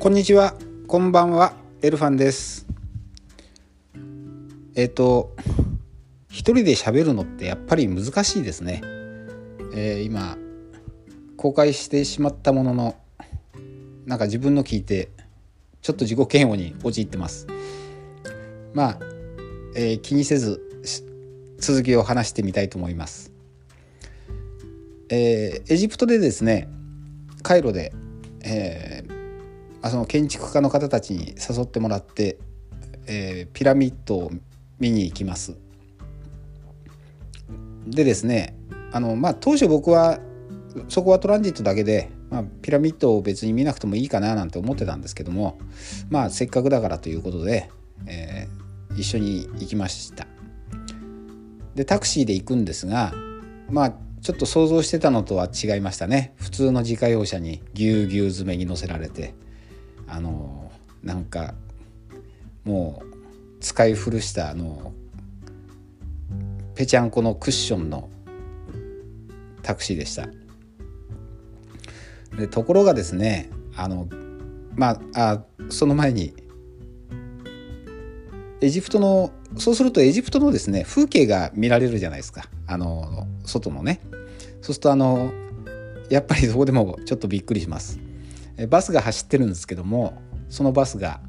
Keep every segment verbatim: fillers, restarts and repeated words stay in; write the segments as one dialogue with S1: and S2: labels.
S1: こんにちは、こんばんは、エルファンです。えっと一人で喋るのってやっぱり難しいですね。えー、今公開してしまったものの、なんか自分の聞いてちょっと自己嫌悪に陥ってます。まあ、えー、気にせず続きを話してみたいと思います。えー、エジプトでですね、カイロで、えーその建築家の方たちに誘ってもらって、えー、ピラミッドを見に行きます。でですね、あの、まあ、当初僕はそこはトランジットだけで、まあ、ピラミッドを別に見なくてもいいかななんて思ってたんですけども、まあ、せっかくだからということで、えー、一緒に行きました。でタクシーで行くんですが、まあちょっと想像してたのとは違いましたね。普通の自家用車にぎゅうぎゅう詰めに乗せられて、あのなんかもう使い古したあのぺちゃんこのクッションのタクシーでした。でところがですね、あのまああその前にエジプトのそうするとエジプトのですね風景が見られるじゃないですか、あの外のね。そうするとあのやっぱりそこでもちょっとびっくりします。バスが走ってるんですけども、そのバスが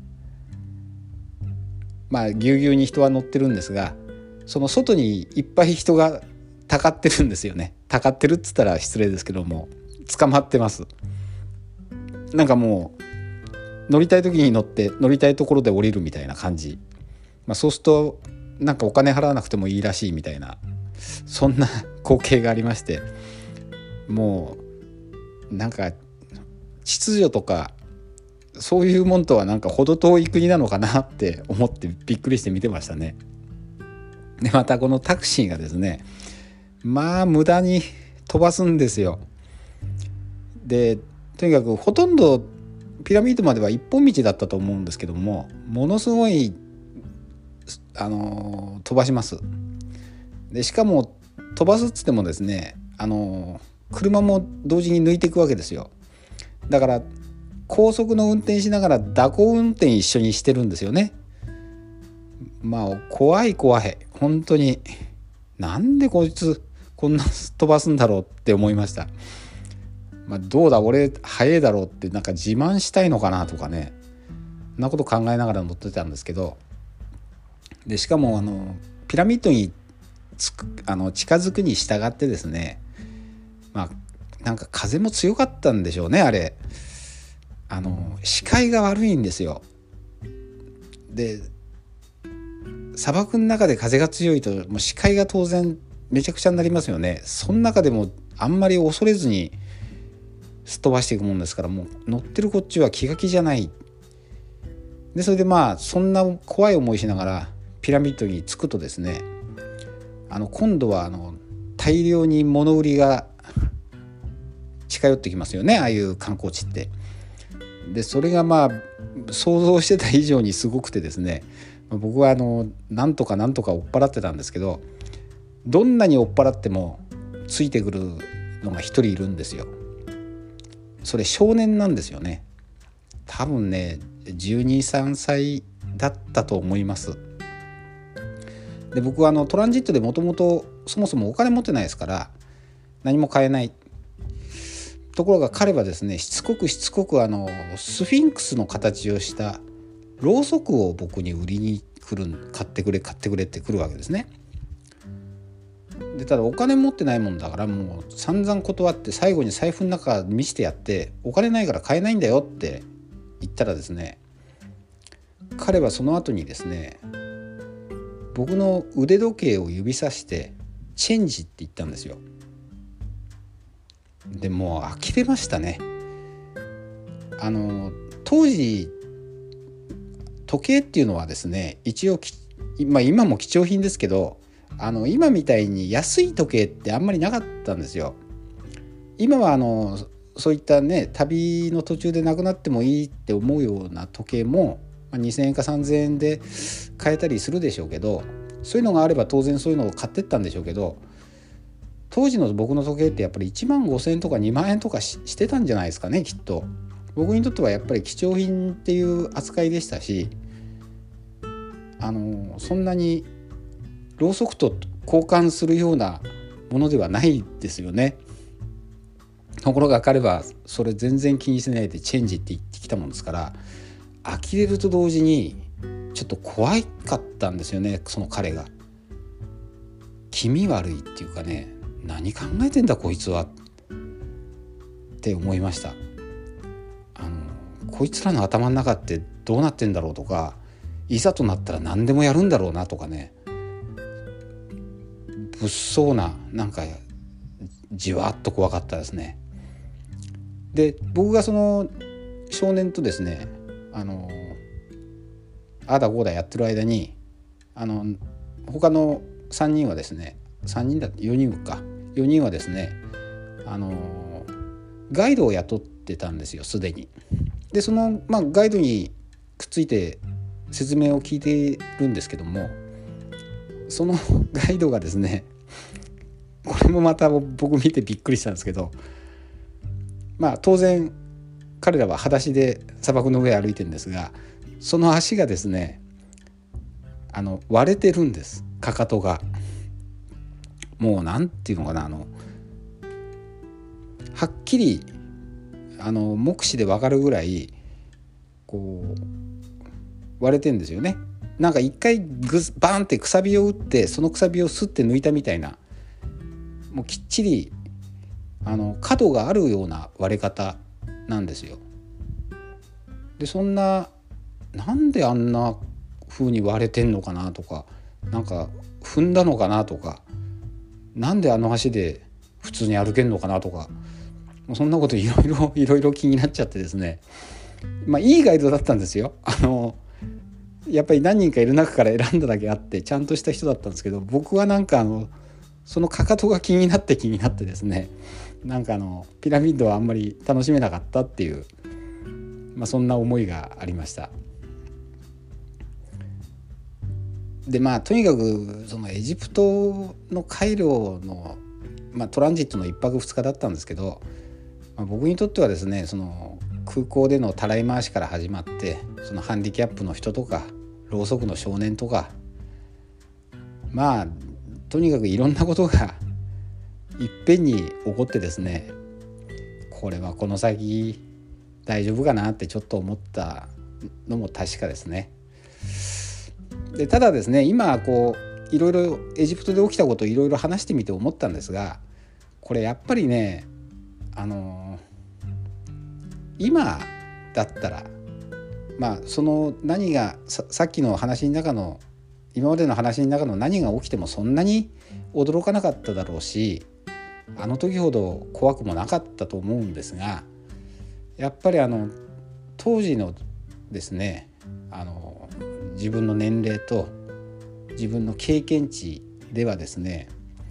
S1: まあぎゅうぎゅうに人は乗ってるんですが、その外にいっぱい人がたかってるんですよね。たかってるっつったら失礼ですけども、捕まってます。なんかもう乗りたい時に乗って乗りたいところで降りるみたいな感じ。まあ、そうするとなんかお金払わなくてもいいらしいみたいな、そんな光景がありまして、もうなんか秩序とかそういうもんとはなんか程遠い国なのかなって思ってびっくりして見てましたね。でまたこのタクシーがですね、まあ無駄に飛ばすんですよ。でとにかくほとんどピラミッドまでは一本道だったと思うんですけども、ものすごいあの飛ばします。でしかも飛ばすっつってもですね、あの車も同時に抜いていくわけですよ。だから高速の運転しながら蛇行運転一緒にしてるんですよね。まあ怖い怖い、本当になんでこいつこんな飛ばすんだろうって思いました。まあ、どうだ俺速いだろうってなんか自慢したいのかなとかね、そんなこと考えながら乗ってたんですけど、でしかもあのピラミッドにつくあの近づくに従ってですね、まあなんか風も強かったんでしょうね。あれあの視界が悪いんですよ。で砂漠の中で風が強いともう視界が当然めちゃくちゃになりますよね。その中でもあんまり恐れずにすっ飛ばしていくもんですから、もう乗ってるこっちは気が気じゃない。でそれでまあそんな怖い思いしながらピラミッドに着くとですね、あの今度はあの大量に物売りが近寄ってきますよね、ああいう観光地って。でそれがまあ想像してた以上にすごくてですね、僕はあのなんとかなんとか追っ払ってたんですけど、どんなに追っ払ってもついてくるのが一人いるんですよ。それ少年なんですよね。多分ねじゅうに、さんさいだったと思います。で僕はあのトランジットでもともとそもそもお金持ってないですから何も買えない。ところが彼はですね、しつこくしつこくあのスフィンクスの形をしたろうそくを僕に売りに来る、買ってくれ買ってくれって来るわけですね。でただお金持ってないもんだからもう散々断って、最後に財布の中見せてやって、お金ないから買えないんだよって言ったらですね、彼はその後にですね僕の腕時計を指さしてチェンジって言ったんですよ。でもう呆れましたね。あの当時時計っていうのはですね、一応まあ、今も貴重品ですけど、あの今みたいに安い時計ってあんまりなかったんですよ。今はあのそういったね旅の途中でなくなってもいいって思うような時計もにせんえんかさんぜんえんで買えたりするでしょうけど、そういうのがあれば当然そういうのを買ってったんでしょうけど、当時の僕の時計ってやっぱりいちまんごせんえんとかにまんえんとか し, してたんじゃないですかね、きっと。 僕にとってはやっぱり貴重品っていう扱いでしたし、あのそんなにろうそくと交換するようなものではないですよね。ところが彼はそれ全然気にしないでチェンジって言ってきたもんですから、呆れると同時にちょっと怖かったんですよね。その彼が気味悪いっていうかね、何考えてんだこいつはって思いました。あのこいつらの頭の中ってどうなってんだろうとか、いざとなったら何でもやるんだろうなとかね、物騒な、なんかじわっと怖かったですね。で僕がその少年とですね、あのああだこうだやってる間に、あの他のさんにんはですね、さんにんだよにんかよにんはですね、あのガイドを雇ってたんですよ、すでに。でその、まあ、ガイドにくっついて説明を聞いてるんですけども、そのガイドがですね、これもまた僕見てびっくりしたんですけど、まあ当然彼らは裸足で砂漠の上歩いてるんですが、その足がですね、あの割れてるんです、かかとが。もうなんていうのかな、あのはっきりあの目視で分かるぐらいこう割れてるんですよね。なんか一回グバーンってくさびを打って、そのくさびをスッて抜いたみたいな、もうきっちりあの角があるような割れ方なんですよ。でそんな、なんであんな風に割れてんのかなとか、なんか踏んだのかなとか、なんであの足で普通に歩けんのかなとか、もうそんなこといろいろいろいろ気になっちゃってですね。まあいいガイドだったんですよ。あのやっぱり何人かいる中から選んだだけあってちゃんとした人だったんですけど、僕はなんかあのそのかかとが気になって気になってですね、なんかあのピラミッドはあんまり楽しめなかったっていう、まあ、そんな思いがありました。でまあとにかくそのエジプトのカイロの、まあ、トランジットのいっぱくふつかだったんですけど、まあ、僕にとってはですね、その空港でのたらい回しから始まって、そのハンディキャップの人とかろうそくの少年とか、まあとにかくいろんなことがいっぺんに起こってですね、これはこの先大丈夫かなってちょっと思ったのも確かですね。でただですね、今こういろいろエジプトで起きたことをいろいろ話してみて思ったんですが、これやっぱりね、あの今だったら、まあその何が さ, さっきの話の中の今までの話の中の何が起きてもそんなに驚かなかっただろうし、あの時ほど怖くもなかったと思うんですが、やっぱりあの当時のですね、あの自分の年齢と自分の経験値ではですね、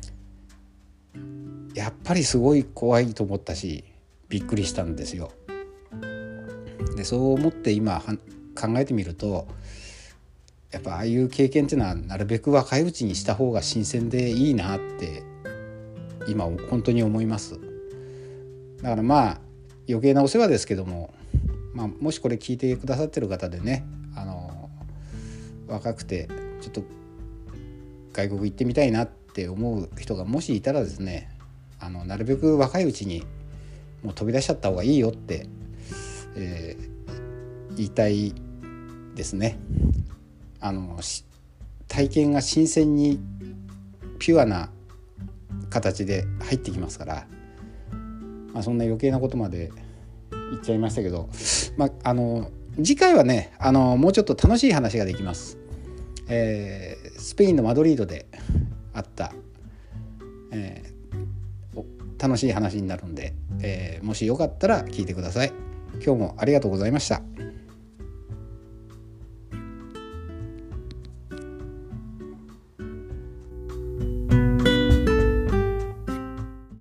S1: やっぱりすごい怖いと思ったしびっくりしたんですよ。でそう思って今考えてみると、やっぱああいう経験っていうのはなるべく若いうちにした方が新鮮でいいなって今本当に思います。だからまあ余計なお世話ですけども、まあ、もしこれ聞いてくださってる方でね、あの若くてちょっと外国行ってみたいなって思う人がもしいたらですね、あのなるべく若いうちにもう飛び出しちゃった方がいいよって、えー、言いたいですね。あの体験が新鮮にピュアな形で入ってきますから、まあ、そんな余計なことまで言っちゃいましたけど、まあ、あの次回はね、あのもうちょっと楽しい話ができます。えー、スペインのマドリードであった、えー、楽しい話になるんで、えー、もしよかったら聞いてください。今日もありがとうございました。